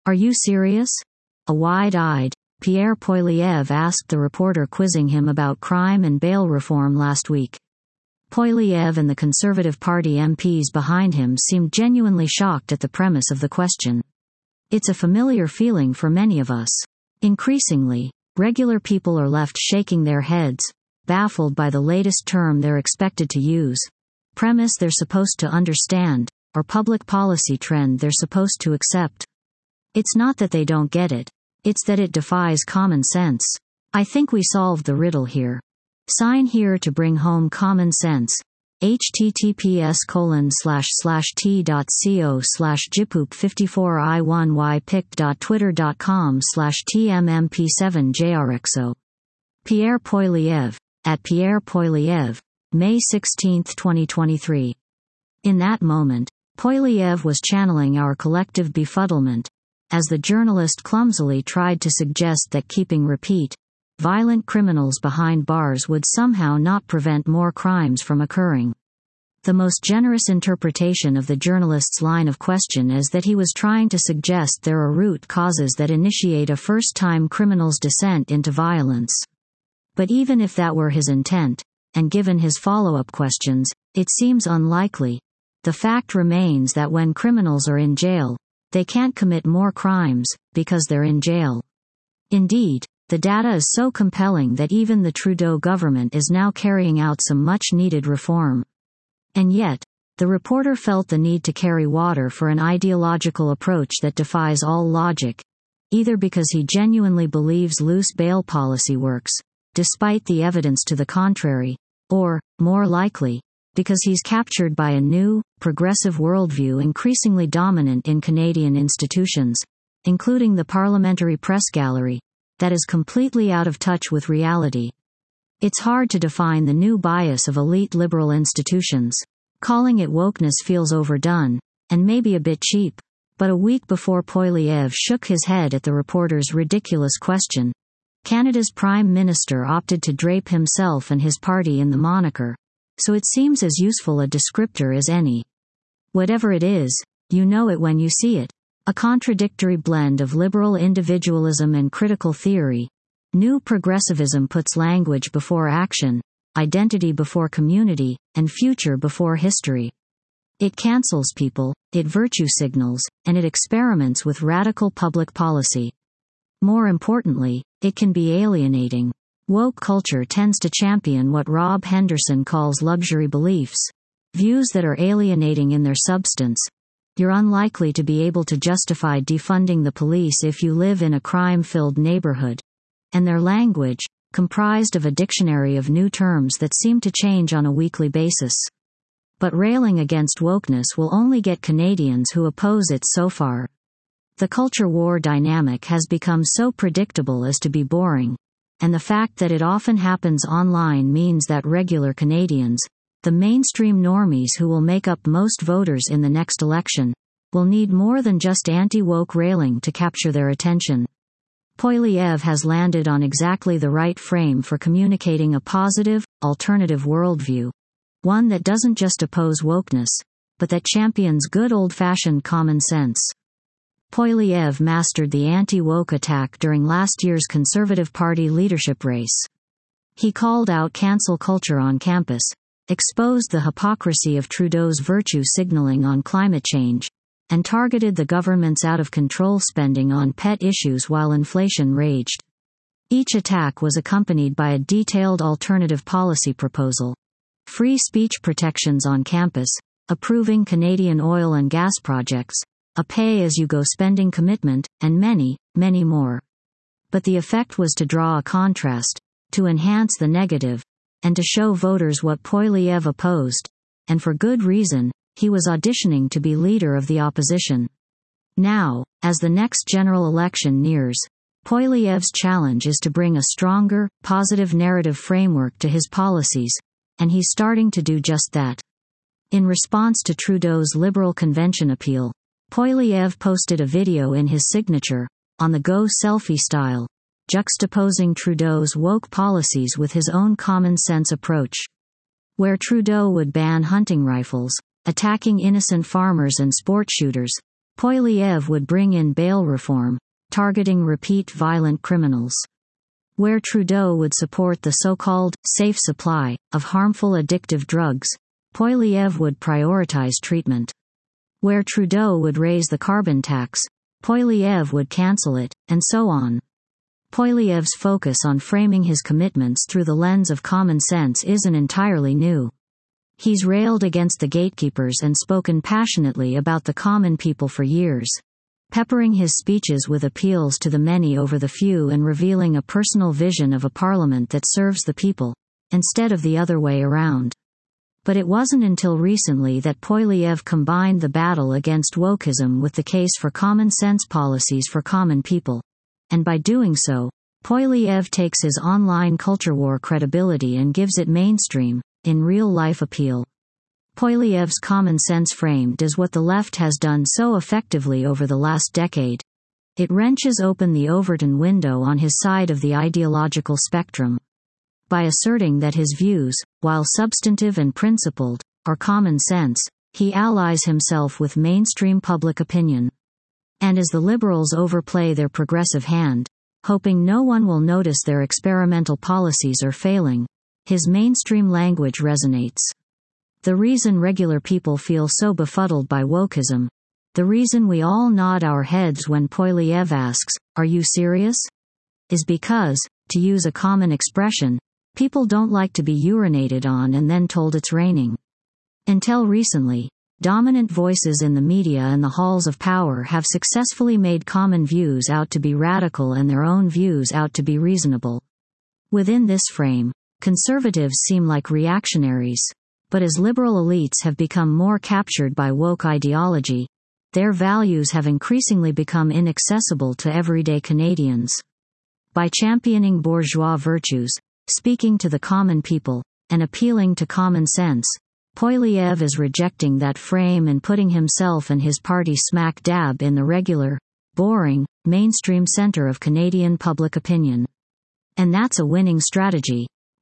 Are you serious? A wide-eyed Pierre Poilievre asked the reporter quizzing him about crime and bail reform last week. Poilievre and the Conservative Party MPs behind him seemed genuinely shocked at the premise of the question. It's a familiar feeling for many of us. Increasingly, regular people are left shaking their heads, baffled by the latest term they're expected to use, premise they're supposed to understand, or public policy trend they're supposed to accept. It's not that they don't get it, it's that it defies common sense. I think we solved the riddle here. Sign here to bring home common sense. https://t.co/jipoop54i1ypic.twitter.com/tmmp7jrxo. Pierre Poilievre, at Pierre Poilievre, May 16, 2023. In that moment, Poilievre was channeling our collective befuddlement, as the journalist clumsily tried to suggest that keeping violent criminals behind bars would somehow not prevent more crimes from occurring. The most generous interpretation of the journalist's line of question is that he was trying to suggest there are root causes that initiate a first-time criminal's descent into violence. But even if that were his intent, and given his follow-up questions, it seems unlikely. The fact remains that when criminals are in jail, they can't commit more crimes, because they're in jail. Indeed, the data is so compelling that even the Trudeau government is now carrying out some much-needed reform. And yet, the reporter felt the need to carry water for an ideological approach that defies all logic, either because he genuinely believes loose bail policy works, despite the evidence to the contrary, or, more likely, because he's captured by a new, progressive worldview increasingly dominant in Canadian institutions, including the Parliamentary Press Gallery, that is completely out of touch with reality. It's hard to define the new bias of elite liberal institutions. Calling it wokeness feels overdone, and maybe a bit cheap. But a week before Poilievre shook his head at the reporter's ridiculous question, Canada's Prime Minister opted to drape himself and his party in the moniker, so it seems as useful a descriptor as any. Whatever it is, you know it when you see it. A contradictory blend of liberal individualism and critical theory. New progressivism puts language before action, identity before community, and future before history. It cancels people, it virtue signals, and it experiments with radical public policy. More importantly, it can be alienating. Woke culture tends to champion what Rob Henderson calls luxury beliefs, views that are alienating in their substance. You're unlikely to be able to justify defunding the police if you live in a crime-filled neighborhood. And their language, comprised of a dictionary of new terms that seem to change on a weekly basis. But railing against wokeness will only get Canadians who oppose it so far. The culture war dynamic has become so predictable as to be boring, and the fact that it often happens online means that regular Canadians, the mainstream normies who will make up most voters in the next election, will need more than just anti-woke railing to capture their attention. Poilievre has landed on exactly the right frame for communicating a positive, alternative worldview. One that doesn't just oppose wokeness, but that champions good old-fashioned common sense. Poilievre mastered the anti-woke attack during last year's Conservative Party leadership race. He called out cancel culture on campus, exposed the hypocrisy of Trudeau's virtue signaling on climate change, and targeted the government's out-of-control spending on pet issues while inflation raged. Each attack was accompanied by a detailed alternative policy proposal. Free speech protections on campus, approving Canadian oil and gas projects, a pay-as-you-go spending commitment, and many, many more. But the effect was to draw a contrast, to enhance the negative, and to show voters what Poilievre opposed, and for good reason. He was auditioning to be leader of the opposition. Now, as the next general election nears, Poilievre's challenge is to bring a stronger, positive narrative framework to his policies, and he's starting to do just that. In response to Trudeau's Liberal Convention appeal, Poilievre posted a video in his signature, on the go selfie style, juxtaposing Trudeau's woke policies with his own common-sense approach. Where Trudeau would ban hunting rifles, attacking innocent farmers and sport shooters, Poilievre would bring in bail reform, targeting repeat violent criminals. Where Trudeau would support the so-called safe supply of harmful addictive drugs, Poilievre would prioritize treatment. Where Trudeau would raise the carbon tax, Poilievre would cancel it, and so on. Poilievre's focus on framing his commitments through the lens of common sense isn't entirely new. He's railed against the gatekeepers and spoken passionately about the common people for years, peppering his speeches with appeals to the many over the few and revealing a personal vision of a parliament that serves the people, instead of the other way around. But it wasn't until recently that Poilievre combined the battle against wokeism with the case for common-sense policies for common people. And by doing so, Poilievre takes his online culture war credibility and gives it mainstream, in real-life appeal. Poilievre's common sense frame does what the left has done so effectively over the last decade. It wrenches open the Overton window on his side of the ideological spectrum. By asserting that his views, while substantive and principled, are common sense, he allies himself with mainstream public opinion. And as the Liberals overplay their progressive hand, hoping no one will notice their experimental policies are failing, his mainstream language resonates. The reason regular people feel so befuddled by wokeism, the reason we all nod our heads when Poilievre asks, "Are you serious?" is because, to use a common expression, people don't like to be urinated on and then told it's raining. Until recently, dominant voices in the media and the halls of power have successfully made common views out to be radical and their own views out to be reasonable. Within this frame, conservatives seem like reactionaries, but as liberal elites have become more captured by woke ideology, their values have increasingly become inaccessible to everyday Canadians. By championing bourgeois virtues, speaking to the common people, and appealing to common sense, Poilievre is rejecting that frame and putting himself and his party smack dab in the regular, boring, mainstream center of Canadian public opinion. And that's a winning strategy,